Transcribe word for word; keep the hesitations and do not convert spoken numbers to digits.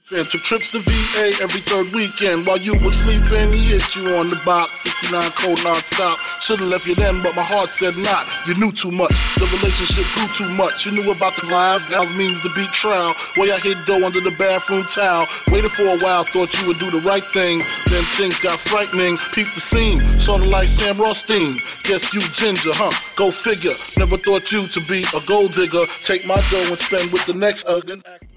And took trips to V A every third weekend. While you were sleeping, he hit you on the box. sixty-nine cold non-stop. Should've left you then, but my heart said not. You knew too much. The relationship grew too much. You knew about the live. Now it means to beat trial. Way I hid dough under the bathroom towel. Waited for a while, thought you would do the right thing. Then things got frightening. Peeped the scene. Sorta like Sam Rothstein. Guess you ginger, huh? Go figure. Never thought you to be a gold digger. Take my dough and spend with the next ugin'.